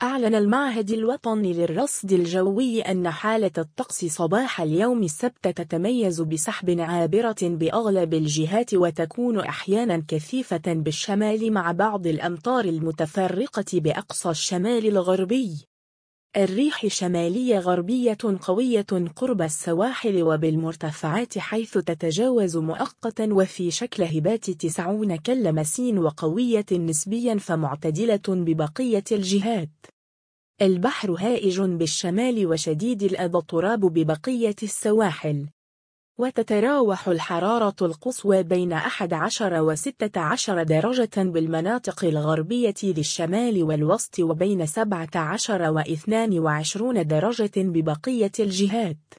أعلن المعهد الوطني للرصد الجوي أن حالة الطقس صباح اليوم السبت تتميز بسحب عابرة بأغلب الجهات، وتكون أحيانا كثيفة بالشمال مع بعض الأمطار المتفرقة بأقصى الشمال الغربي. الريح شمالية غربية قوية قرب السواحل وبالمرتفعات، حيث تتجاوز مؤقتا وفي شكل هبات 90 كلمس، وقوية نسبيا فمعتدلة ببقية الجهات. البحر هائج بالشمال وشديد الأضطراب ببقية السواحل، وتتراوح الحرارة القصوى بين 11 و16 درجة بالمناطق الغربية للشمال والوسط، وبين 17 و22 درجة ببقية الجهات.